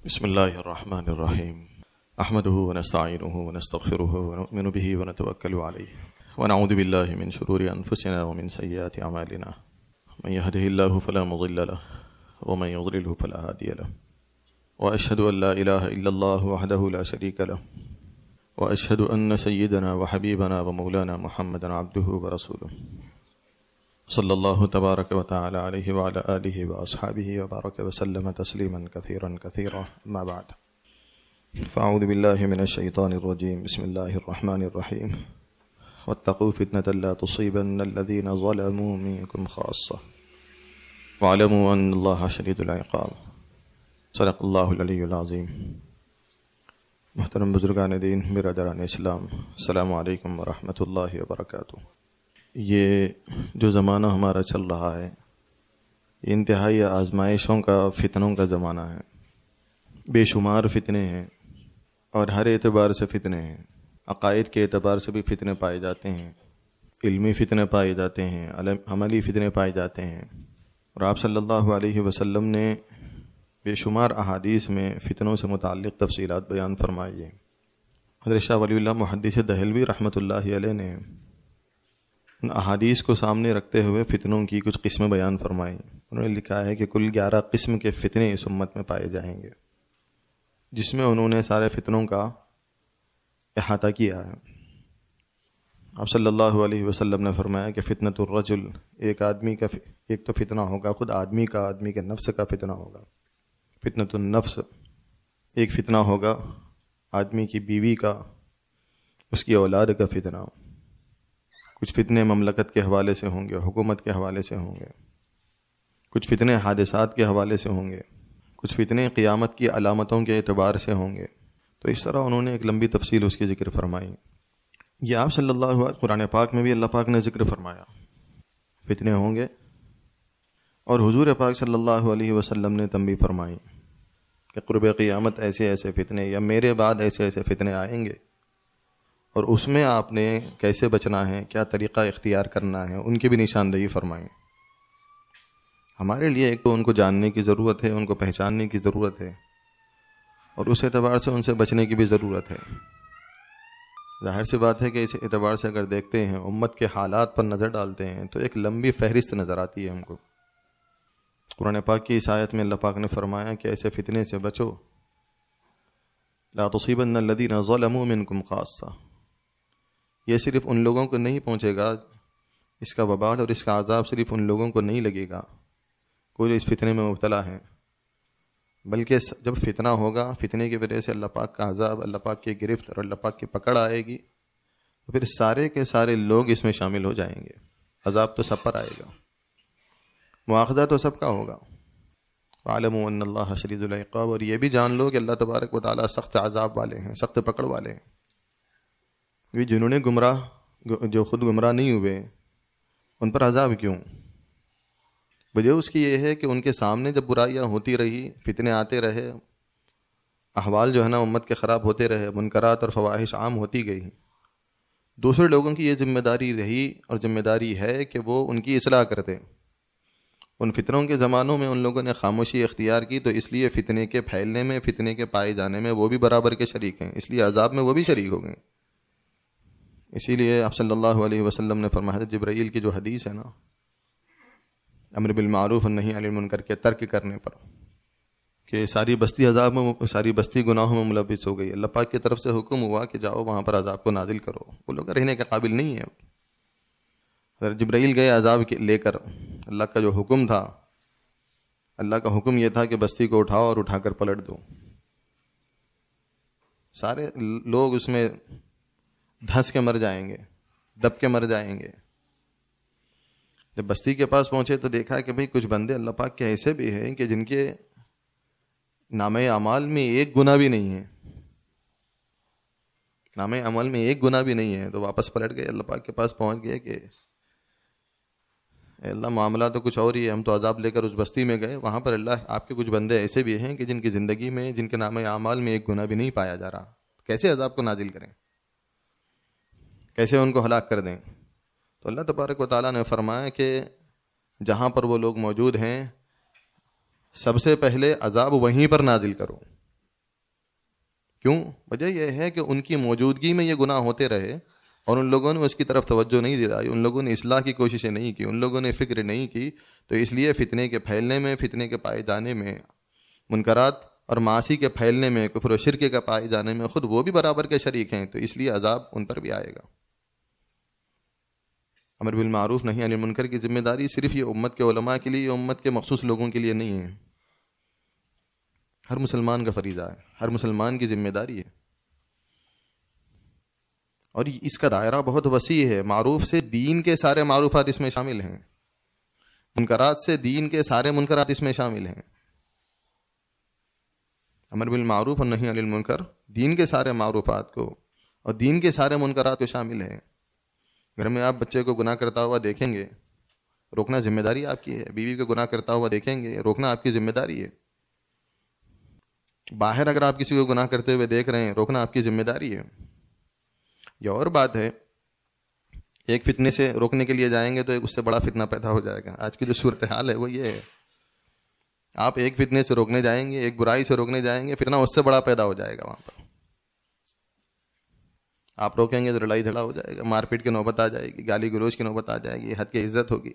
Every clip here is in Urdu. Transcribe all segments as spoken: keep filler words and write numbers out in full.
بسم الله الرحمن الرحيم أحمده ونستعينه ونستغفره ونؤمن به ونتوكل عليه ونعوذ بالله من شرور أنفسنا ومن سيئات أعمالنا من يهده الله فلا مضل له ومن يضلله فلا هادي له وأشهد أن لا إله إلا الله وحده لا شريك له وأشهد أن سيدنا وحبيبنا ومولانا محمدا عبده ورسوله صلى الله تبارك وتعالى عليه وعلى آله وأصحابه وبارك وسلم تسليما كثيرا كثيرا أما بعد فأعوذ بالله من الشيطان الرجيم بسم الله الرحمن الرحيم واتقوا فتنة لا تصيبن الذين ظلموا منكم خاصة واعلموا أن الله شديد العقاب صدق الله العلي العظيم. محترم بزرگان دین، برادران اسلام، السلام علیکم ورحمۃ اللہ وبرکاتہ. یہ جو زمانہ ہمارا چل رہا ہے یہ انتہائی آزمائشوں کا، فتنوں کا زمانہ ہے. بے شمار فتنے ہیں اور ہر اعتبار سے فتنے ہیں. عقائد کے اعتبار سے بھی فتنے پائے جاتے ہیں، علمی فتنے پائے جاتے ہیں، عملی فتنے پائے جاتے ہیں. اور آپ صلی اللہ علیہ وسلم نے بے شمار احادیث میں فتنوں سے متعلق تفصیلات بیان فرمائی ہیں. حضرت شاہ ولی اللہ محدث دہلوی رحمۃ اللہ علیہ نے ان احادیث کو سامنے رکھتے ہوئے فتنوں کی کچھ قسمیں بیان فرمائی. انہوں نے لکھا ہے کہ کل گیارہ قسم کے فتنے اس امت میں پائے جائیں گے، جس میں انہوں نے سارے فتنوں کا احاطہ کیا ہے. آپ صلی اللہ علیہ وسلم نے فرمایا کہ فتنۃ الرجل، ایک آدمی کا ایک تو فتنہ ہوگا خود آدمی کا، آدمی کے نفس کا فتنہ ہوگا. فتنۃ النفس، ایک فتنہ ہوگا آدمی کی بیوی کا، اس کی اولاد کا فتنہ. کچھ فتنے مملکت کے حوالے سے ہوں گے، حکومت کے حوالے سے ہوں گے. کچھ فتنے حادثات کے حوالے سے ہوں گے. کچھ فتنے قیامت کی علامتوں کے اعتبار سے ہوں گے. تو اس طرح انہوں نے ایک لمبی تفصیل اس کی ذکر فرمائی. یہ آپ صلی اللہ علیہ قرآن پاک میں بھی اللہ پاک نے ذکر فرمایا فتنے ہوں گے، اور حضور پاک صلی اللہ علیہ وسلم نے تنبیہ فرمائی کہ قرب قیامت ایسے ایسے فتنے یا میرے بعد ایسے ایسے فتنے آئیں گے، اور اس میں آپ نے کیسے بچنا ہے، کیا طریقہ اختیار کرنا ہے، ان کی بھی نشاندہی فرمائیں. ہمارے لیے ایک تو ان کو جاننے کی ضرورت ہے، ان کو پہچاننے کی ضرورت ہے، اور اس اعتبار سے ان سے بچنے کی بھی ضرورت ہے. ظاہر سی بات ہے کہ اس اعتبار سے اگر دیکھتے ہیں، امت کے حالات پر نظر ڈالتے ہیں، تو ایک لمبی فہرست نظر آتی ہے ہم کو. قرآن پاک کی اس آیت میں اللہ پاک نے فرمایا کہ ایسے فتنے سے بچو، لا تصیبن الذین ظلموا منکم خاصہ. یہ صرف ان لوگوں کو نہیں پہنچے گا، اس کا وبال اور اس کا عذاب صرف ان لوگوں کو نہیں لگے گا کوئی جو اس فتنے میں مبتلا ہے، بلکہ جب فتنہ ہوگا، فتنے کی وجہ سے اللہ پاک کا عذاب، اللہ پاک کی گرفت اور اللہ پاک کی پکڑ آئے گی، تو پھر سارے کے سارے لوگ اس میں شامل ہو جائیں گے. عذاب تو سب پر آئے گا، مواخذہ تو سب کا ہوگا. وَاعْلَمُوا أَنَّ اللَّهَ شَدِيدُ الْعِقَابِ. اور یہ بھی جان لو کہ اللہ تبارک و تعالیٰ سخت عذاب والے ہیں، سخت پکڑ والے ہیں. جنہوں نے گمراہ جو خود گمراہ نہیں ہوئے ان پر عذاب کیوں؟ وجہ اس کی یہ ہے کہ ان کے سامنے جب برائیاں ہوتی رہی، فتنے آتے رہے، احوال جو ہے نا امت کے خراب ہوتے رہے، منکرات اور فواحش عام ہوتی گئی، دوسرے لوگوں کی یہ ذمہ داری رہی اور ذمہ داری ہے کہ وہ ان کی اصلاح کرتے. ان فتنوں کے زمانوں میں ان لوگوں نے خاموشی اختیار کی، تو اس لیے فتنے کے پھیلنے میں، فتنے کے پائے جانے میں وہ بھی برابر کے شریک ہیں، اس لیے عذاب میں وہ بھی شریک ہو گئے. اسی لیے آپ صلی اللہ علیہ وسلم نے فرمایا، جبرائیل کی جو حدیث ہے نا، امر بالمعروف اور نہی عن المنکر کے ترک کرنے پر، کہ ساری بستی عذاب میں، ساری بستی گناہوں میں ملوث ہو گئی، اللہ پاک کی طرف سے حکم ہوا کہ جاؤ وہاں پر عذاب کو نازل کرو. وہ لوگ رہنے کے قابل نہیں ہیں. حضرت جبرائیل گئے عذاب لے کر. اللہ کا جو حکم تھا، اللہ کا حکم یہ تھا کہ بستی کو اٹھاؤ اور اٹھا کر پلٹ دو. سارے لوگ اس میں دھنس کے مر جائیں گے، دب کے مر جائیں گے. جب بستی کے پاس پہنچے تو دیکھا کہ بھئی کچھ بندے اللہ پاک کے ایسے بھی ہیں کہ جن کے نامہ اعمال میں ایک گناہ بھی نہیں ہے، نامہ اعمال میں ایک گناہ بھی نہیں ہے. تو واپس پلٹ گئے، اللہ پاک کے پاس پہنچ گئے کہ اے اللہ معاملہ تو کچھ اور ہی ہے. ہم تو عذاب لے کر اس بستی میں گئے، وہاں پر اللہ آپ کے کچھ بندے ایسے بھی ہیں کہ جن کی زندگی میں، جن کے نامہ اعمال میں ایک گناہ بھی نہیں پایا جا رہا. کیسے عذاب کو نازل کریں، کیسے ان کو ہلاک کر دیں؟ تو اللہ تبارک و تعالیٰ نے فرمایا کہ جہاں پر وہ لوگ موجود ہیں، سب سے پہلے عذاب وہیں پر نازل کرو. کیوں؟ وجہ یہ ہے کہ ان کی موجودگی میں یہ گناہ ہوتے رہے اور ان لوگوں نے اس کی طرف توجہ نہیں دلائی، ان لوگوں نے اصلاح کی کوششیں نہیں کی، ان لوگوں نے فکر نہیں کی، تو اس لیے فتنے کے پھیلنے میں، فتنے کے پائے جانے میں، منکرات اور معاصی کے پھیلنے میں، کفر و شرک کے پائے جانے میں خود وہ بھی برابر کے شریک ہیں، تو اس لیے عذاب ان پر بھی آئے گا۔ امر بالمعروف نہی عن المنکر کی ذمہ داری صرف یہ امت کے علماء کے لیے، یہ امت کے مخصوص لوگوں کے لیے نہیں ہے، ہر مسلمان کا فریضہ ہے، ہر مسلمان کی ذمہ داری ہے، اور اس کا دائرہ بہت وسیع ہے۔ معروف سے دین کے سارے معروفات اس میں شامل ہیں، منکرات سے دین کے سارے منکرات اس میں شامل ہیں۔ امر بالمعروف اور نہی عن المنکر دین کے سارے معروفات کو اور دین کے سارے منکرات کو شامل ہے۔ گھر میں آپ بچے کو گناہ کرتا ہوا دیکھیں گے، روکنا ذمہ داری آپ کی ہے۔ بیوی کو گناہ کرتا ہوا دیکھیں گے، روکنا آپ کی ذمہ داری ہے۔ باہر اگر آپ کسی کو گناہ کرتے ہوئے دیکھ رہے ہیں، روکنا آپ کی ذمہ داری ہے۔ یہ اور بات ہے، ایک فتنے سے روکنے کے لیے جائیں گے تو ایک اس سے بڑا فتنہ پیدا ہو جائے گا۔ آج کی جو صورتحال ہے وہ یہ ہے، آپ ایک فتنے سے روکنے جائیں گے، ایک برائی سے روکنے جائیں گے، فتنہ اس سے بڑا پیدا ہو جائے گا وہاں پر۔ آپ روکیں گے تو لڑائی جھگڑا ہو جائے گا، مار پیٹ کی نوبت آ جائے گی، گالی گلوچ کی نوبت آ جائے گی، حد کی عزت ہوگی۔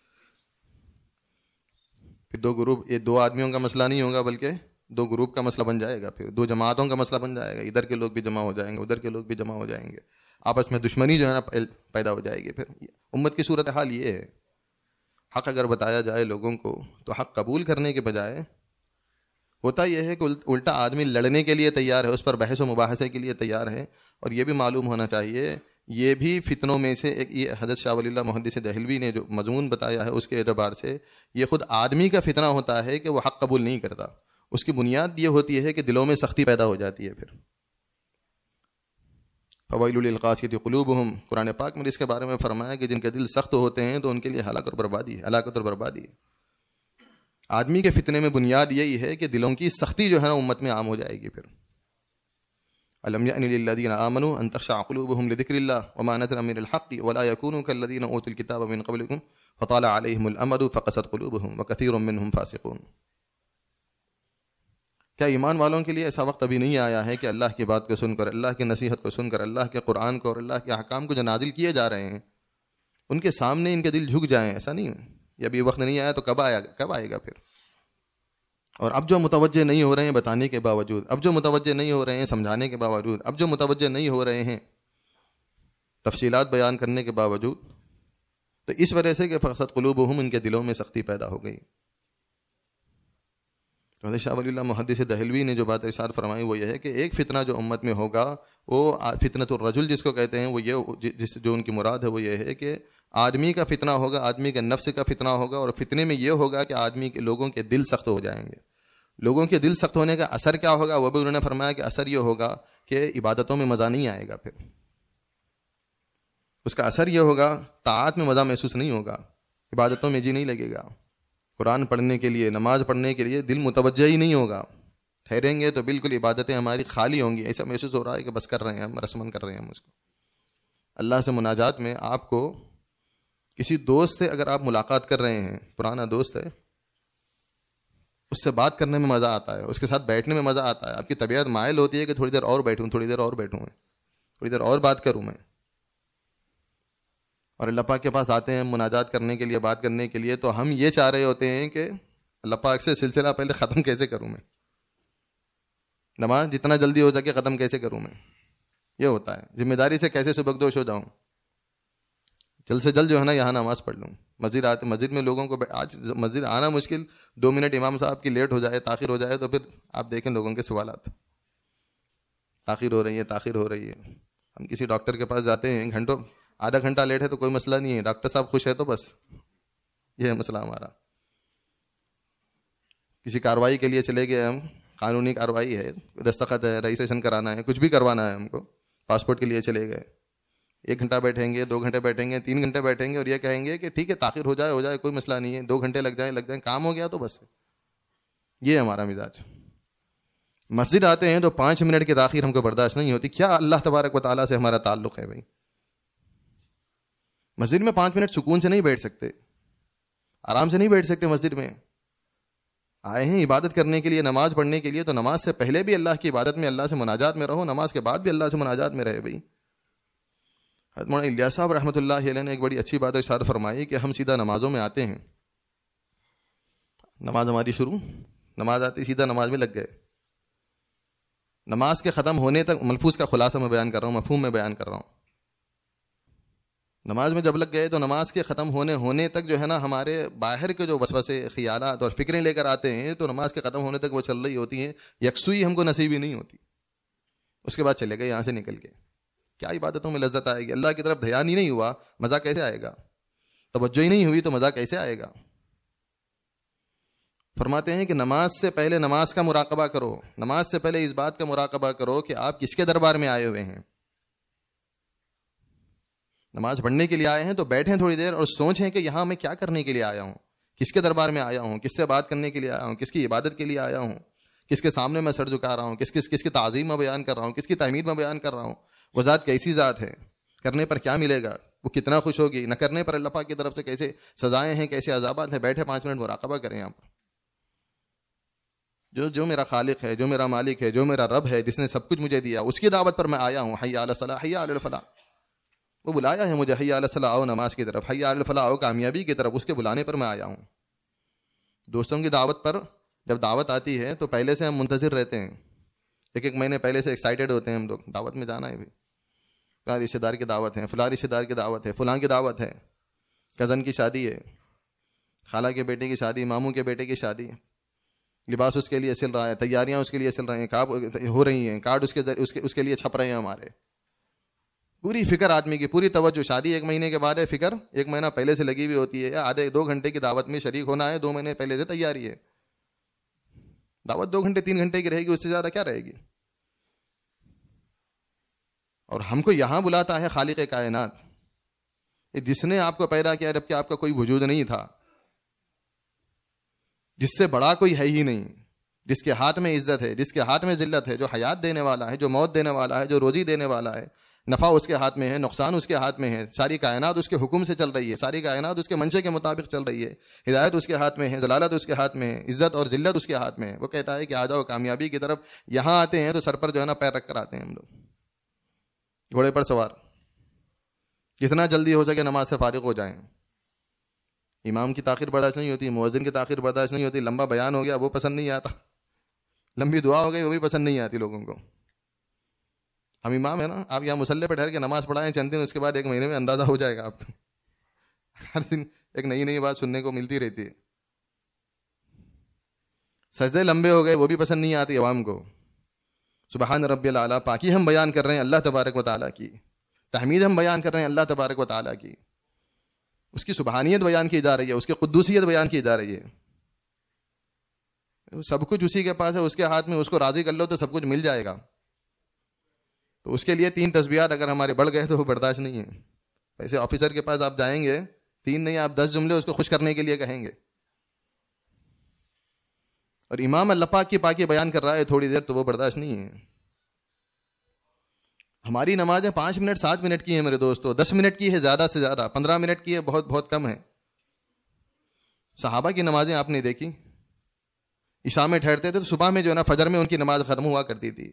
پھر دو گروپ، یہ دو آدمیوں کا مسئلہ نہیں ہوگا بلکہ دو گروپ کا مسئلہ بن جائے گا، پھر دو جماعتوں کا مسئلہ بن جائے گا، ادھر کے لوگ بھی جمع ہو جائیں گے، ادھر کے لوگ بھی جمع ہو جائیں گے، آپس میں دشمنی جو ہے نا پیدا ہو جائے گی۔ پھر امت کی صورتحال یہ ہے، حق اگر بتایا جائے لوگوں کو تو حق قبول کرنے کے بجائے ہوتا یہ ہے کہ الٹا آدمی لڑنے کے لیے تیار ہے، اس پر بحث و مباحثے کے لیے تیار ہے۔ اور یہ بھی معلوم ہونا چاہیے، یہ بھی فتنوں میں سے ایک، یہ حضرت شاہ ولی اللہ محدث دہلوی نے جو مضمون بتایا ہے اس کے اعتبار سے یہ خود آدمی کا فتنہ ہوتا ہے کہ وہ حق قبول نہیں کرتا۔ اس کی بنیاد یہ ہوتی ہے کہ دلوں میں سختی پیدا ہو جاتی ہے۔ پھر فویل للقاسیۃ قلوبہم، قرآن پاک میں اس کے بارے میں فرمایا کہ جن کے دل سخت ہوتے ہیں تو ان کے لیے ہلاکت اور بربادی ہے، ہلاکت اور بربادی ہے۔ آدمی کے فتنے میں بنیاد یہی ہے کہ دلوں کی سختی جو ہے نا امت میں عام ہو جائے گی۔ پھر الم یأن للذین آمنوا ان تخشع قلوبهم لذکر اللہ وما نزل من الحق ولا يكونوا كالذین اوتوا الکتاب من قبلکم فطال علیہم الامد فقست قلوبهم وکثیر منهم فاسقون۔ کیا ایمان والوں کے لیے ایسا وقت ابھی نہیں آیا ہے کہ اللہ کی بات کو سن کر، اللہ کی نصیحت کو سن کر، اللہ کے قرآن کو اور اللہ کے احکام کو جو نازل کیے جا رہے ہیں ان کے سامنے ان کے دل جھک جائیں؟ ایسا نہیں ہے، یہ ابھی وقت نہیں آیا تو کب آیا کب آئے گا پھر؟ اور اب جو متوجہ نہیں ہو رہے ہیں بتانے کے باوجود، اب جو متوجہ نہیں ہو رہے ہیں سمجھانے کے باوجود، اب جو متوجہ نہیں ہو رہے ہیں تفصیلات بیان کرنے کے باوجود، تو اس وجہ سے کہ فقست قلوبہم، ان کے دلوں میں سختی پیدا ہو گئی۔ حضرت شاہ ولی اللہ محدث دہلوی نے جو بات ارشاد فرمائی وہ یہ ہے کہ ایک فتنہ جو امت میں ہوگا، وہ فتنۃ الرجل جس کو کہتے ہیں، وہ یہ جس جو ان کی مراد ہے وہ یہ ہے کہ آدمی کا فتنہ ہوگا، آدمی کے نفس کا فتنہ ہوگا، اور فتنے میں یہ ہوگا کہ آدمی کے لوگوں کے دل سخت ہو جائیں گے۔ لوگوں کے دل سخت ہونے کا اثر کیا ہوگا وہ بھی انہوں نے فرمایا کہ اثر یہ ہوگا کہ عبادتوں میں مزہ نہیں آئے گا، پھر اس کا اثر یہ ہوگا طاعات میں مزہ محسوس نہیں ہوگا، عبادتوں میں جی نہیں لگے گا، قرآن پڑھنے کے لیے، نماز پڑھنے کے لیے دل متوجہ ہی نہیں ہوگا، ٹھہریں گے تو بالکل عبادتیں ہماری خالی ہوں گی، ایسا محسوس ہو رہا ہے کہ بس کر رہے ہیں ہم، رسمن کر رہے ہیں ہم اس کو۔ اللہ سے مناجات میں آپ کو کسی دوست سے اگر آپ ملاقات کر رہے ہیں، پرانا دوست ہے، اس سے بات کرنے میں مزہ آتا ہے، اس کے ساتھ بیٹھنے میں مزہ آتا ہے، آپ کی طبیعت مائل ہوتی ہے کہ تھوڑی دیر اور بیٹھوں، تھوڑی دیر اور بیٹھوں میں، تھوڑی دیر اور بات کروں میں۔ اور اللہ پاک کے پاس آتے ہیں مناجات کرنے کے لیے، بات کرنے کے لیے، تو ہم یہ چاہ رہے ہوتے ہیں کہ اللہ پاک سے سلسلہ پہلے ختم کیسے کروں میں، نماز جتنا جلدی ہو سکے ختم کیسے کروں میں، یہ ہوتا ہے، ذمہ داری سے کیسے سبکدوش ہو جاؤں، جلد سے جلد جو ہے نا یہاں نماز پڑھ لوں۔ مسجد آتے، مسجد میں لوگوں کو آج مسجد آنا مشکل، دو منٹ امام صاحب کی لیٹ ہو جائے، تاخیر ہو جائے تو پھر آپ دیکھیں لوگوں کے سوالات، تاخیر ہو رہی ہے، تاخیر ہو رہی ہے۔ ہم کسی ڈاکٹر کے پاس جاتے ہیں، گھنٹوں، آدھا گھنٹہ لیٹ ہے تو کوئی مسئلہ نہیں ہے، ڈاکٹر صاحب خوش ہے تو بس، یہ ہے مسئلہ ہمارا۔ کسی کاروائی کے لیے چلے گئے ہم، قانونی کاروائی ہے، دستخط ہے، رجسٹریشن کرانا ہے، کچھ بھی کروانا ہے ہم کو، پاسپورٹ کے لیے چلے گئے، ایک گھنٹہ بیٹھیں گے، دو گھنٹے بیٹھیں گے، تین گھنٹے بیٹھیں گے، اور یہ کہیں گے کہ ٹھیک ہے تاخیر ہو جائے ہو جائے کوئی مسئلہ نہیں ہے، دو گھنٹے لگ جائیں لگ جائیں، کام ہو گیا تو بس، یہ ہمارا مزاج۔ مسجد آتے ہیں تو پانچ منٹ کی تاخیر ہم کو برداشت نہیں ہوتی۔ کیا اللہ تبارک و تعالیٰ سے ہمارا تعلق ہے بھائی؟ مسجد میں پانچ منٹ سکون سے نہیں بیٹھ سکتے، آرام سے نہیں بیٹھ سکتے مسجد میں، آئے ہیں عبادت کرنے کے لیے، نماز پڑھنے کے لیے، تو نماز سے پہلے بھی اللہ کی عبادت میں، اللہ سے مناجات میں رہو، نماز کے بعد بھی اللہ سے مناجات میں رہے بھائی۔ حضرت مولانا الیاس صاحب رحمۃ اللہ علیہ نے ایک بڑی اچھی بات ارشاد فرمائی کہ ہم سیدھا نمازوں میں آتے ہیں، نماز ہماری شروع، نماز آتی سیدھا نماز میں لگ گئے، نماز کے ختم ہونے تک، ملفوظ کا خلاصہ میں بیان کر رہا ہوں، مفہوم میں بیان کر رہا ہوں، نماز میں جب لگ گئے تو نماز کے ختم ہونے ہونے تک جو ہے نا ہمارے باہر کے جو وسوسے، خیالات اور فکریں لے کر آتے ہیں تو نماز کے ختم ہونے تک وہ چل رہی ہوتی ہیں، یکسوئی ہم کو نصیب ہی نہیں ہوتی۔ اس کے بعد چلے گئے یہاں سے نکل کے، کیا عبادتوں میں لذت آئے گی؟ اللہ کی طرف دھیان ہی نہیں ہوا، مزہ کیسے آئے گا؟ توجہ ہی نہیں ہوئی تو مزہ کیسے آئے گا؟ فرماتے ہیں کہ نماز سے پہلے نماز کا مراقبہ کرو، نماز سے پہلے اس بات کا مراقبہ کرو کہ آپ کس کے دربار میں آئے ہوئے ہیں۔ نماز پڑھنے کے لیے آئے ہیں تو بیٹھیں تھوڑی دیر اور سوچیں کہ یہاں میں کیا کرنے کے لیے آیا ہوں، کس کے دربار میں آیا ہوں، کس سے بات کرنے کے لیے آیا ہوں، کس کی عبادت کے لیے آیا ہوں، کس کے سامنے میں سر جھکا رہا ہوں، کس کس کس کی تعظیم میں بیان کر رہا ہوں، کس کی تحمید میں بیان کر رہا ہوں، وہ ذات کیسی ذات ہے، کرنے پر کیا ملے گا، وہ کتنا خوش ہوگی، نہ کرنے پر اللہ پاک کی طرف سے کیسے سزائیں ہیں، کیسے عذابات ہیں۔ بیٹھے پانچ منٹ مراقبہ کریں یہاں پر، جو جو میرا خالق ہے، جو میرا مالک ہے، جو میرا رب ہے، جس نے سب کچھ مجھے دیا، اس کی دعوت پر میں آیا ہوں۔ حی علی الصلاۃ، حی علی الفلاح، وہ بلایا ہے مجھے، حی علی الصلاۃ، آؤ نماز کی طرف، حی علی الفلاح، آؤ کامیابی کی طرف، اس کے بلانے پر میں آیا ہوں۔ دوستوں کی دعوت پر جب دعوت آتی ہے تو پہلے سے ہم منتظر رہتے ہیں، ایک ایک مہینے پہلے سے ایکسائٹیڈ ہوتے ہیں ہم لوگ، دعوت میں جانا ہے بھی، فلاں رشتے دار کی دعوت ہے، فلاں رشتے دار کی دعوت ہے، فلاں کی دعوت ہے، کزن کی شادی ہے، خالہ کے بیٹے کی شادی، ماموں کے بیٹے کی شادی، لباس اس کے لیے سل رہا ہے، تیاریاں اس کے لیے سل رہی ہیں، کاب ہو رہی ہیں، کارڈ اس کے اس کے اس کے لیے چھپ رہے ہیں ہمارے، پوری فکر آدمی کی، پوری توجہ، شادی ایک مہینے کے بعد ہے، فکر ایک مہینہ پہلے سے لگی ہوئی ہوتی ہے، آدھے دو گھنٹے کی دعوت میں شریک ہونا ہے، دو مہینے پہلے سے تیاری ہے، دعوت دو گھنٹے تین گھنٹے کی رہے گی، اس سے زیادہ کیا رہے گی؟ اور ہم کو یہاں بلاتا ہے خالق کائنات، جس نے آپ کو پیدا کیا جبکہ آپ کا کوئی وجود نہیں تھا، جس سے بڑا کوئی ہے ہی نہیں، جس کے ہاتھ میں عزت ہے، جس کے ہاتھ میں ذلت ہے، جو حیات دینے والا ہے، جو موت دینے والا ہے، جو روزی دینے والا ہے، نفع اس کے ہاتھ میں ہے، نقصان اس کے ہاتھ میں ہے، ساری کائنات اس کے حکم سے چل رہی ہے، ساری کائنات اس کے منشے کے مطابق چل رہی ہے، ہدایت اس کے ہاتھ میں ہے، ضلالت اس کے ہاتھ میں ہے، عزت اور ذلت اس کے ہاتھ میں ہے۔ وہ کہتا ہے کہ آ جاؤ کامیابی کی طرف، یہاں آتے ہیں تو سر پر جو ہے نا پیر رکھ کر آتے ہیں ہم لوگ، گھوڑے پر سوار، جتنا جلدی ہو سکے نماز سے فارغ ہو جائیں۔ امام کی تاخیر برداشت نہیں ہوتی، مؤذن کی تاخیر برداشت نہیں ہوتی، لمبا بیان ہو گیا وہ پسند نہیں آتا، لمبی دعا ہو گئی وہ بھی پسند نہیں آتی لوگوں کو۔ ہم امام ہیں نا، آپ یہاں مصلی پہ ٹھہر کے نماز پڑھائیں چند دن، اس کے بعد ایک مہینے میں اندازہ ہو جائے گا آپ کو، ہر دن ایک نئی نئی بات سننے کو ملتی رہتی ہے۔ سجدے لمبے ہو گئے وہ بھی پسند نہیں آتی عوام کو۔ سبحان ربی الاعلیٰ، پاکی ہم بیان کر رہے ہیں اللہ تبارک و تعالیٰ کی، تحمید ہم بیان کر رہے ہیں اللہ تبارک و تعالیٰ کی، اس کی سبحانیت بیان کی جا رہی ہے، اس کی قدوسیت بیان کی جا رہی ہے، سب کچھ اسی کے پاس ہے، اس کے ہاتھ میں، اس کو راضی کر لو تو سب کچھ مل جائے گا۔ تو اس کے لیے تین تسبیحات اگر ہمارے بڑھ گئے تو وہ برداشت نہیں ہے۔ ویسے آفیسر کے پاس آپ جائیں گے، تین نہیں آپ دس جملے اس کو خوش کرنے کے لیے کہیں گے، اور امام اللہ پاک کی پاکی بیان کر رہا ہے تھوڑی دیر تو وہ برداشت نہیں ہے۔ ہماری نمازیں پانچ منٹ سات منٹ کی ہیں میرے دوستو، دس منٹ کی ہے زیادہ سے زیادہ، پندرہ منٹ کی ہے بہت بہت کم ہے۔ صحابہ کی نمازیں آپ نے دیکھی، عشاء میں ٹھہرتے تھے تو صبح میں جو ہے نا فجر میں ان کی نماز ختم ہوا کرتی تھی۔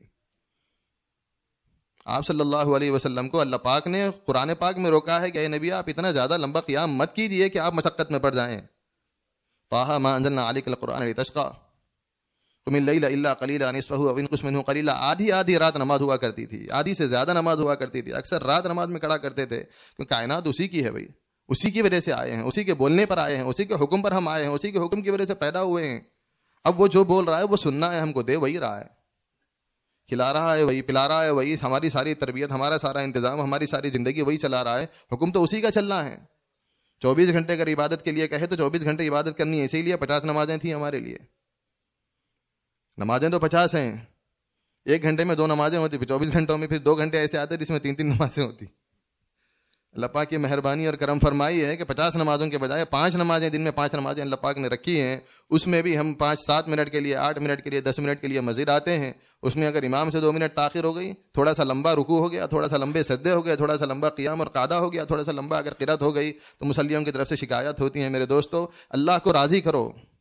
آپ صلی اللہ علیہ وسلم کو اللہ پاک نے قرآن پاک میں روکا ہے کہ اے نبی آپ اتنا زیادہ لمبا قیام مت کیجیے کہ آپ مشقت میں پڑ جائیں۔ طٰہٰ مَا أَنزَلْنَا عَلَيْكَ الْقُرْآنَ لِتَشْقَىٰ قُمِ اللَّيْلَ إِلَّا قَلِيلًا نِصْفَهُ أَوِ انقُصْ مِنْهُ قَلِيلًا۔ آدھی آدھی رات نماز ہوا کرتی تھی، آدھی سے زیادہ نماز ہوا کرتی تھی، اکثر رات نماز میں کھڑا کرتے تھے، کیونکہ کائنات اسی کی ہے بھائی، اسی کی وجہ سے آئے ہیں، اسی کے بولنے پر آئے ہیں، اسی کے حکم پر ہم آئے ہیں، اسی کے حکم کی وجہ سے پیدا ہوئے ہیں۔ اب وہ جو بول رہا ہے وہ سننا ہے ہم کو، دے وہی رہا ہے، کھلا رہا ہے وہی، پلا رہا ہے وہی، ہماری ساری تربیت، ہمارا سارا انتظام، ہماری ساری زندگی وہی چلا رہا ہے، حکم تو اسی کا چلنا ہے۔ چوبیس گھنٹے اگر عبادت کے لیے کہے تو چوبیس گھنٹے عبادت کرنی ہے، اسی لیے پچاس نمازیں تھیں ہمارے لیے۔ نمازیں تو پچاس ہیں، ایک گھنٹے میں دو نمازیں ہوتی، پھر چوبیس گھنٹوں میں پھر دو گھنٹے ایسے آتے جس میں تین تین نمازیں ہوتی۔ اللہ پاک کی مہربانی اور کرم فرمائی ہے کہ پچاس نمازوں کے بجائے پانچ نمازیں، دن میں پانچ نمازیں اللہ پاک نے رکھی ہیں، اس میں بھی ہم پانچ سات منٹ کے لیے، آٹھ منٹ کے لیے، دس منٹ کے لیے مزید آتے ہیں۔ اس میں اگر امام سے دو منٹ تاخیر ہو گئی، تھوڑا سا لمبا رکوع ہو گیا، تھوڑا سا لمبے سجدے ہو گئے، تھوڑا سا لمبا قیام اور قعدہ ہو گیا، تھوڑا سا لمبا اگر قرات ہو گئی تو مصلیوں کی طرف سے شکایت ہوتی ہے۔ میرے دوستو، اللہ کو راضی کرو،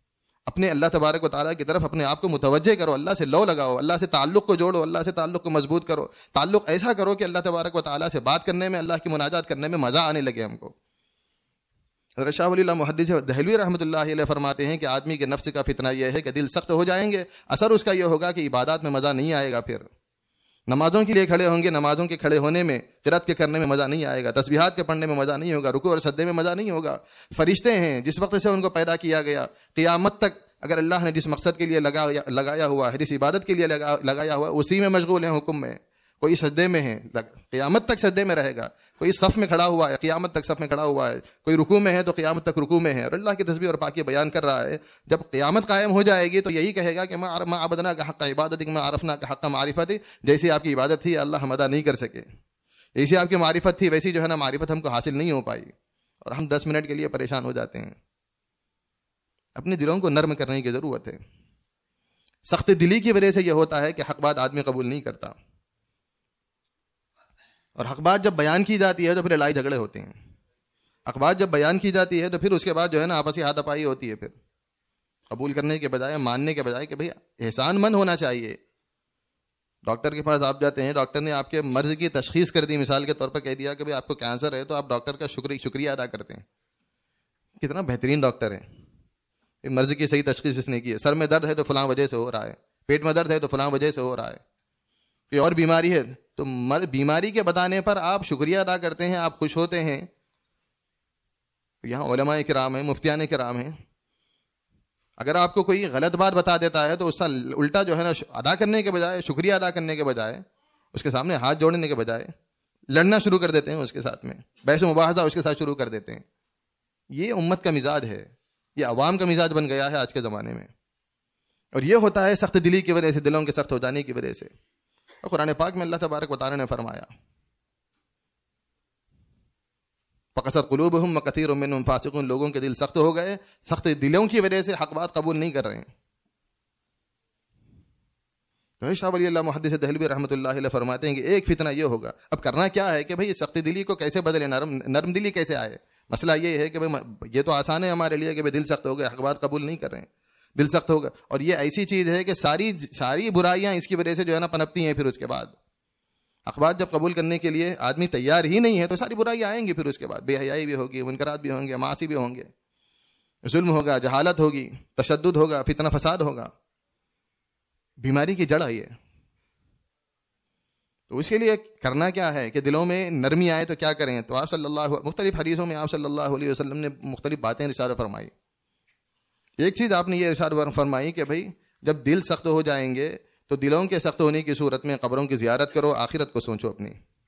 اپنے اللہ تبارک و تعالیٰ کی طرف اپنے آپ کو متوجہ کرو، اللہ سے لو لگاؤ، اللہ سے تعلق کو جوڑو، اللہ سے تعلق کو مضبوط کرو، تعلق ایسا کرو کہ اللہ تبارک و تعالیٰ سے بات کرنے میں، اللہ کی مناجات کرنے میں مزہ آنے لگے ہم کو۔ حضرت شاہ ولی اللہ محدث دہلوی رحمۃ اللہ علیہ فرماتے ہیں کہ آدمی کے نفس کا فتنہ یہ ہے کہ دل سخت ہو جائیں گے، اثر اس کا یہ ہوگا کہ عبادات میں مزہ نہیں آئے گا، پھر نمازوں کے لیے کھڑے ہوں گے، نمازوں کے کھڑے ہونے میں، قرات کے کرنے میں مزہ نہیں آئے گا، تسبیحات کے پڑھنے میں مزہ نہیں ہوگا، رکوع اور سجدے میں مزہ نہیں ہوگا۔ فرشتے ہیں جس وقت سے ان کو پیدا کیا گیا، قیامت تک اگر اللہ نے جس مقصد کے لیے لگایا لگایا ہوا ہے، جس عبادت کے لیے لگا لگایا ہوا ہے، اسی میں مشغول ہیں، حکم میں۔ کوئی سجدے میں ہے، قیامت تک سجدے میں رہے گا، کوئی صف میں کھڑا ہوا ہے، قیامت تک صف میں کھڑا ہوا ہے، کوئی رکوع میں ہے تو قیامت تک رکوع میں ہے، اور اللہ کی تسبیح اور پاکی بیان کر رہا ہے۔ جب قیامت قائم ہو جائے گی تو یہی کہے گا کہ ما عبدنا کا حق عبادت، ما عرفنا کا حق معرفت، جیسی آپ کی عبادت تھی اللہ ہم ادا نہیں کر سکے، جیسی آپ کی معرفت تھی ویسی جو ہے نا معرفت ہم کو حاصل نہیں ہو پائی، اور ہم دس منٹ کے لیے پریشان ہو جاتے ہیں۔ اپنے دلوں کو نرم کرنے کی ضرورت ہے۔ سخت دلی کی وجہ سے یہ ہوتا ہے کہ حق بات آدمی قبول نہیں کرتا، اور حق بات جب بیان کی جاتی ہے تو پھر لڑائی جھگڑے ہوتے ہیں۔ حق بات جب بیان کی جاتی ہے تو پھر اس کے بعد جو ہے نا آپسی ہاتھ پائی ہوتی ہے، پھر قبول کرنے کے بجائے، ماننے کے بجائے کہ بھئی احسان مند ہونا چاہیے۔ ڈاکٹر کے پاس آپ جاتے ہیں، ڈاکٹر نے آپ کے مرض کی تشخیص کر دی، مثال کے طور پر کہہ دیا کہ بھئی آپ کو کینسر ہے، تو آپ ڈاکٹر کا شکریہ شکریہ ادا کرتے ہیں، کتنا بہترین ڈاکٹر ہے، مرض کی صحیح تشخیص اس نے کی ہے۔ سر میں درد ہے تو فلاں وجہ سے ہو رہا ہے، پیٹ میں درد ہے تو فلاں وجہ سے ہو رہا ہے، کوئی اور بیماری ہے تو بیماری کے بتانے پر آپ شکریہ ادا کرتے ہیں، آپ خوش ہوتے ہیں۔ یہاں علماء کرام ہیں، مفتیان کرام ہیں، اگر آپ کو کوئی غلط بات بتا دیتا ہے تو اس کا الٹا جو ہے نا ادا کرنے کے بجائے، شکریہ ادا کرنے کے بجائے، اس کے سامنے ہاتھ جوڑنے کے بجائے لڑنا شروع کر دیتے ہیں، اس کے ساتھ میں بحث و مباحثہ اس کے ساتھ شروع کر دیتے ہیں۔ یہ امت کا مزاج ہے، یہ عوام کا مزاج بن گیا ہے آج کے زمانے میں، اور یہ ہوتا ہے سخت دلی کی وجہ سے، دلوں کے سخت ہو جانے کی وجہ سے۔ اور قرآن پاک میں اللہ تبارک و تعالی نے فرمایا فَقَسَتْ قُلُوبُهُمْ وَكَثِيرٌ مِّنْهُمْ فَاسِقُونَ، لوگوں کے دل سخت ہو گئے، سخت دلوں کی وجہ سے حق بات قبول نہیں کر رہے ہیں۔ تو شاہ ولی اللہ محدث دہلوی رحمۃ اللہ علیہ فرماتے ہیں کہ ایک فتنہ یہ ہوگا، اب کرنا کیا ہے کہ بھئی سخت دلی کو کیسے بدلے، نرم نرم دلی کیسے آئے۔ مسئلہ یہ ہے کہ بھئی یہ تو آسان ہے ہمارے لیے کہ بھئی دل سخت ہو گئے، حق بات قبول نہیں کر رہے ہیں، دل سخت ہوگا، اور یہ ایسی چیز ہے کہ ساری ساری برائیاں اس کی وجہ سے جو ہے نا پنپتی ہیں۔ پھر اس کے بعد حق بات جب قبول کرنے کے لیے آدمی تیار ہی نہیں ہے تو ساری برائیاں آئیں گی، پھر اس کے بعد بے حیائی بھی ہوگی، منکرات بھی ہوں گے، معاصی بھی ہوں گے، ظلم ہوگا، جہالت ہوگی، تشدد ہوگا، فتنہ فساد ہوگا، بیماری کی جڑ ہے یہ۔ تو اس کے لیے کرنا کیا ہے کہ دلوں میں نرمی آئے تو کیا کریں؟ تو آپ صلی اللہ مختلف حدیثوں میں آپ صلی اللہ علیہ وسلم نے مختلف باتیں ارشاد فرمائی۔ ایک چیز آپ نے یہ ارشاد فرمائی کہ بھئی جب دل سخت ہو جائیں گے تو دلوں کے سخت ہونے کی صورت میں قبروں کی زیارت کرو، آخرت کو سوچو، اپنی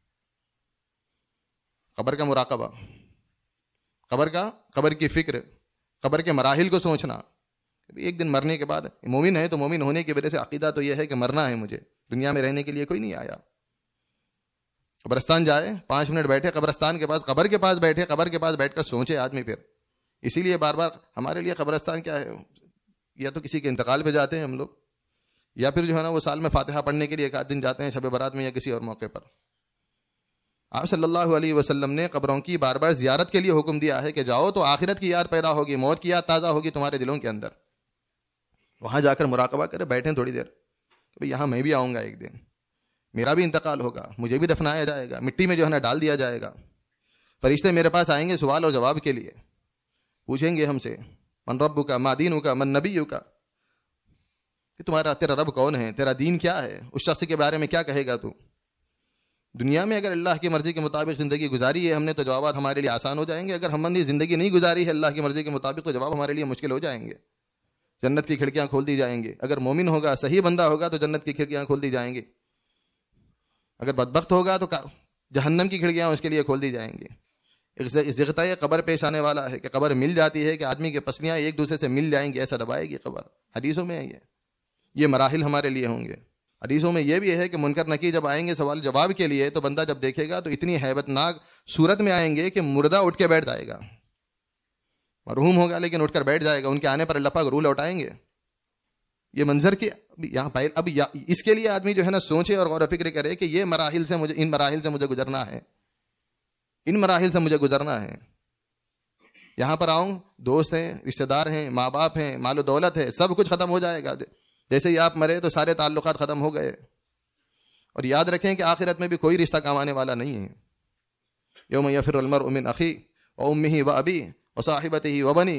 قبر کا مراقبہ، قبر کا قبر کی فکر، قبر کے مراحل کو سوچنا۔ ایک دن مرنے کے بعد، مومن ہے تو مومن ہونے کی وجہ سے عقیدہ تو یہ ہے کہ مرنا ہے، مجھے دنیا میں رہنے کے لیے کوئی نہیں آیا۔ قبرستان جائے، پانچ منٹ بیٹھے قبرستان کے پاس، قبر کے پاس بیٹھے، قبر کے پاس بیٹھ کر سوچے آدمی۔ پھر اسی لیے بار بار ہمارے لیے قبرستان کیا ہے، یا تو کسی کے انتقال پہ جاتے ہیں ہم لوگ، یا پھر جو ہے نا وہ سال میں فاتحہ پڑھنے کے لیے ایک آدھ دن جاتے ہیں شب برات میں یا کسی اور موقع پر۔ آپ صلی اللہ علیہ وسلم نے قبروں کی بار بار زیارت کے لیے حکم دیا ہے کہ جاؤ تو آخرت کی یاد پیدا ہوگی، موت کی یاد تازہ ہوگی تمہارے دلوں کے اندر۔ وہاں جا کر مراقبہ کرے، بیٹھیں تھوڑی دیر، کہ یہاں میں بھی آؤں گا، ایک دن میرا بھی انتقال ہوگا، مجھے بھی دفنایا جائے گا، مٹی میں جو ہے نا ڈال دیا جائے گا۔ فرشتے میرے پاس آئیں گے سوال اور جواب کے لیے، پوچھیں گے ہم سے من ربک ما دینک من نبیک، کہ تمہارا تیرا رب کون ہے، تیرا دین کیا ہے، اس شخص کے بارے میں کیا کہے گا تو۔ دنیا میں اگر اللہ کی مرضی کے مطابق زندگی گزاری ہے ہم نے تو جوابات ہمارے لیے آسان ہو جائیں گے، اگر ہم نے زندگی نہیں گزاری ہے اللہ کی مرضی کے مطابق تو جواب ہمارے لیے مشکل ہو جائیں گے۔ جنت کی کھڑکیاں کھول دی جائیں گے، اگر مومن ہوگا، صحیح بندہ ہوگا تو جنت کی کھڑکیاں کھول دی جائیں گے، اگر بدبخت ہوگا تو جہنم کی کھڑکیاں اس کے لیے کھول دی جائیں گے۔ ضغطۂ قبر پیش آنے والا ہے کہ قبر مل جاتی ہے کہ آدمی کے پسلیاں ایک دوسرے سے مل جائیں گی، ایسا دبائے گی قبر۔ حدیثوں میں ہے یہ یہ مراحل ہمارے لیے ہوں گے۔ حدیثوں میں یہ بھی ہے کہ منکر نکیر جب آئیں گے سوال جواب کے لیے تو بندہ جب دیکھے گا تو اتنی ہیبت ناک صورت میں آئیں گے کہ مردہ اٹھ کے بیٹھ جائے گا، مرحوم ہوگا لیکن اٹھ کر بیٹھ جائے گا، ان کے آنے پر اللہ پاک روح لوٹائیں گے۔ یہ منظر کی یہاں اب اس کے لیے آدمی جو ہے نا سوچے اور غور و فکر کرے کہ یہ مراحل سے مجھے ان مراحل سے مجھے گزرنا ہے، ان مراحل سے مجھے گزرنا ہے۔ یہاں پر آؤں، دوست ہیں، رشتہ دار ہیں، ماں باپ ہیں، مال و دولت ہے، سب کچھ ختم ہو جائے گا. جیسے ہی آپ مرے تو سارے تعلقات ختم ہو گئے. اور یاد رکھیں کہ آخرت میں بھی کوئی رشتہ کمانے والا نہیں ہے. یوم یفر المرء من اخیہ وامہ وابیہ وصاحبتہ وبنیہ.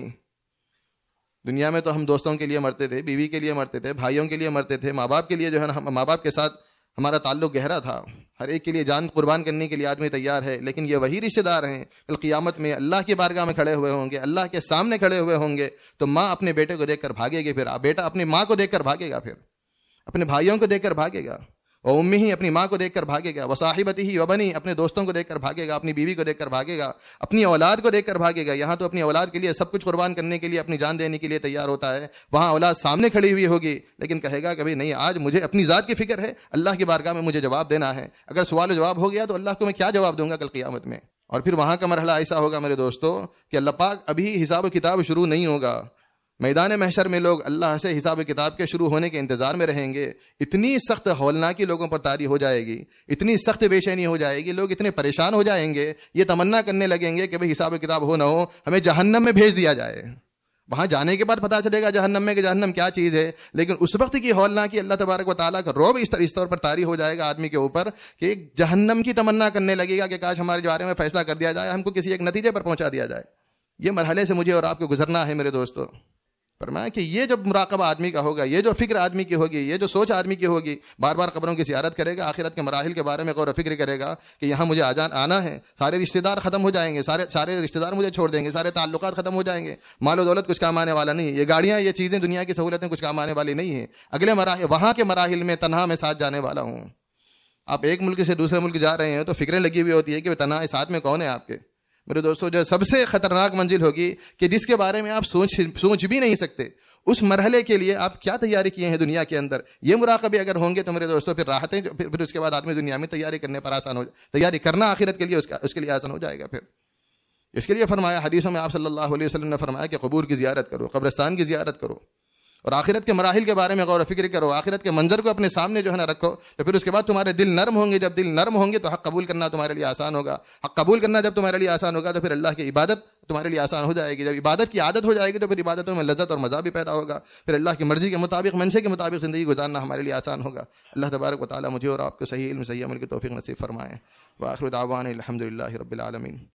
دنیا میں تو ہم دوستوں کے لیے مرتے تھے، بیوی کے لیے مرتے تھے، بھائیوں کے لیے مرتے تھے، ماں باپ کے لیے جو ہے نا، ماں باپ کے ساتھ ہمارا تعلق گہرا تھا، ہر ایک کے لیے جان قربان کرنے کے لیے آدمی تیار ہے. لیکن یہ وہی رشتہ دار ہیں کل قیامت میں اللہ کی بارگاہ میں کھڑے ہوئے ہوں گے، اللہ کے سامنے کھڑے ہوئے ہوں گے. تو ماں اپنے بیٹے کو دیکھ کر بھاگے گی، پھر بیٹا اپنی ماں کو دیکھ کر بھاگے گا، پھر اپنے بھائیوں کو دیکھ کر بھاگے گا، اور امی ہی اپنی ماں کو دیکھ کر بھاگے گا، وصاحبتہ وبنی اپنے دوستوں کو دیکھ کر بھاگے گا، اپنی بیوی کو دیکھ کر بھاگے گا، اپنی اولاد کو دیکھ کر بھاگے گا. یہاں تو اپنی اولاد کے لیے سب کچھ قربان کرنے کے لیے، اپنی جان دینے کے لیے تیار ہوتا ہے. وہاں اولاد سامنے کھڑی ہوئی ہوگی، لیکن کہے گا کبھی نہیں، آج مجھے اپنی ذات کی فکر ہے، اللہ کی بارگاہ میں مجھے جواب دینا ہے. اگر سوال و جواب ہو گیا تو اللہ کو میں کیا جواب دوں گا کل قیامت میں. اور پھر وہاں کا مرحلہ ایسا ہوگا میرے دوستو کہ اللہ پاک ابھی حساب و کتاب شروع نہیں ہوگا. میدان محشر میں لوگ اللہ سے حساب کتاب کے شروع ہونے کے انتظار میں رہیں گے. اتنی سخت ہولناکی لوگوں پر طاری ہو جائے گی، اتنی سخت بے چینی ہو جائے گی، لوگ اتنے پریشان ہو جائیں گے، یہ تمنا کرنے لگیں گے کہ بھئی حساب کتاب ہو نہ ہو ہمیں جہنم میں بھیج دیا جائے. وہاں جانے کے بعد پتہ چلے گا جہنم میں کہ جہنم کیا چیز ہے، لیکن اس وقت کی ہولناکی اللہ تبارک و تعالیٰ کا رعب اس طرح اس طور پر طاری ہو جائے گا آدمی کے اوپر کہ جہنم کی تمنا کرنے لگے گا کہ کاش ہمارے بارے میں فیصلہ کر دیا جائے، ہم کو کسی ایک نتیجے پر پہنچا دیا جائے. یہ مرحلے سے مجھے اور آپ کو گزرنا ہے میرے دوستو. فرمایا کہ یہ جو مراقبہ آدمی کا ہوگا، یہ جو فکر آدمی کی ہوگی، یہ جو سوچ آدمی کی ہوگی، بار بار قبروں کی زیارت کرے گا، آخرت کے مراحل کے بارے میں غور و فکر کرے گا کہ یہاں مجھے آجان آنا ہے، سارے رشتہ دار ختم ہو جائیں گے، سارے سارے رشتہ دار مجھے چھوڑ دیں گے، سارے تعلقات ختم ہو جائیں گے، مال و دولت کچھ کام آنے والا نہیں ہے، یہ گاڑیاں، یہ چیزیں، دنیا کی سہولتیں کچھ کام آنے والی نہیں ہیں. اگلے مراحل، وہاں کے مراحل میں تنہا میں ساتھ جانے والا ہوں. آپ ایک ملک سے دوسرے ملک جا رہے ہیں تو فکریں لگی ہوئی ہوتی ہے کہ تنہا ساتھ میں کون ہے آپ کے. میرے دوستو جو سب سے خطرناک منزل ہوگی کہ جس کے بارے میں آپ سوچ سوچ بھی نہیں سکتے، اس مرحلے کے لیے آپ کیا تیاری کیے ہیں دنیا کے اندر. یہ مراقبے اگر ہوں گے تو میرے دوستوں پھر راحتیں، پھر, پھر اس کے بعد آدمی دنیا میں تیاری کرنے پر آسان ہو، تیاری کرنا آخرت کے لیے اس کا اس کے لیے آسان ہو جائے گا. پھر اس کے لیے فرمایا حدیثوں میں آپ صلی اللہ علیہ وسلم نے فرمایا کہ قبور کی زیارت کرو، قبرستان کی زیارت کرو، اور آخرت کے مراحل کے بارے میں غور و فکر کرو، آخرت کے منظر کو اپنے سامنے جو ہے نا رکھو. تو پھر اس کے بعد تمہارے دل نرم ہوں گے. جب دل نرم ہوں گے تو حق قبول کرنا تمہارے لیے آسان ہوگا. حق قبول کرنا جب تمہارے لیے آسان ہوگا تو پھر اللہ کی عبادت تمہارے لیے آسان ہو جائے گی. جب عبادت کی عادت ہو جائے گی تو پھر عبادتوں میں لذت اور مزہ بھی پیدا ہوگا. پھر اللہ کی مرضی کے مطابق، منشے کے مطابق زندگی گزارنا ہمارے لیے آسان ہوگا. اللہ تبارک و تعالیٰ مجھے اور آپ کو صحیح علم، صحیح عمل کی توفیق نصیب فرمائے. وآخر دعوانا الحمد للہ رب العالمین.